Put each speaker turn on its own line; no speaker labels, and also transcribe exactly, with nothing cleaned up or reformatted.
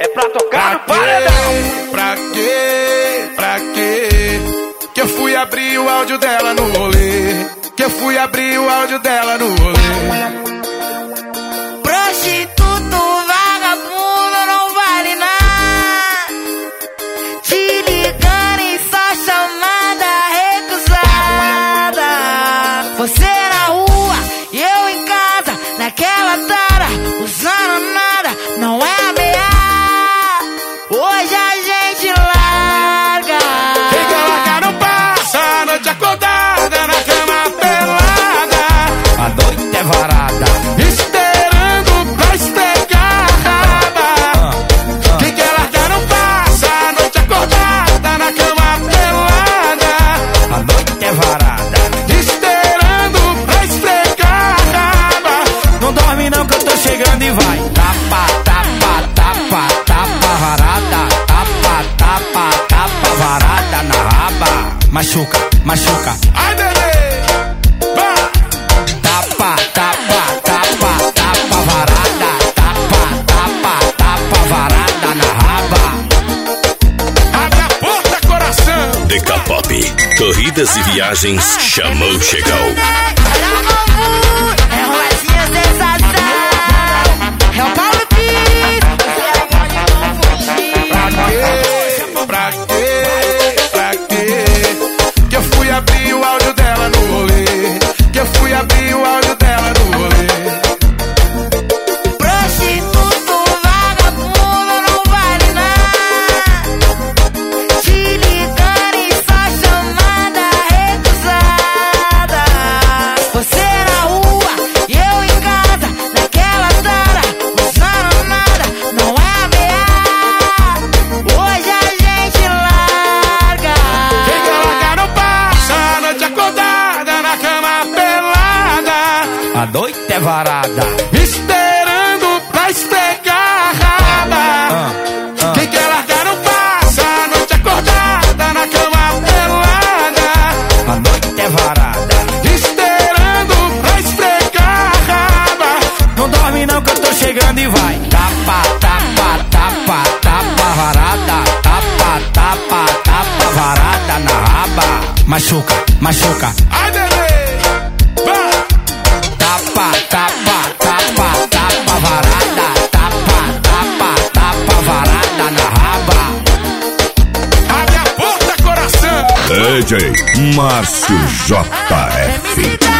É pra tocar no paredão.
Pra quê? Pra quê? Que eu fui abrir o áudio dela no rolê. Que eu fui abrir o áudio dela no rolê.
Prostituto, vagabundo, não vale nada. Te ligando em só chamada recusada. Você na rua e eu em casa, naquela tara, usando nada, não é ameaça. Hoje a gente larga.
Quem quer largar não passa a noite acordada na cama pelada.
A noite é varada,
esperando pra espegar a raba. Quem quer largar não passa a noite acordada na cama pelada.
a noite é varada.
Esperando pra esfregar a raba.
Não dorme não que eu tô chegando e vai. Tapa, tapa, tapa, tapa varada. Tapa, tapa, tapa varada na raba. Machuca, machuca.
Ai, bebê, vai.
Tapa, tapa, tapa, tapa varada. Tapa, tapa, tapa varada na raba.
Abre a porta, coração.
D K Pop, corridas e viagens, chamou, chegou.
É roletinha sensação. É o Paulo Pires. Você pode não fugir.
Pra quê? Pra quê? Que eu fui abrir o áudio dela no rolê. Que eu fui abrir o áudio dela no rolê.
Prostituto, vagabundo, não vale nada. Te ligando em só chamada recusada. Você na rua e eu em casa, naquela tara, usando nada, não é ameaça. Hoje a gente larga.
Quem quer largar não passa a noite acordada na cama pelada.
A noite é varada.
Esperando pra espegar a raba. Quem quer largar não passa a noite acordada na cama pelada.
A noite é varada.
Esperando pra esfregar a raba.
Não dorme não que eu tô chegando e vai. Tapa, tapa, tapa, tapa varada. Tapa, tapa, tapa varada na raba. Machuca, machuca.
Ai, bebê, vai.
Tapa, tapa, tapa, tapa varada. Tapa, tapa, tapa varada na raba.
Abre a porta, coração.
D J Márcio J F.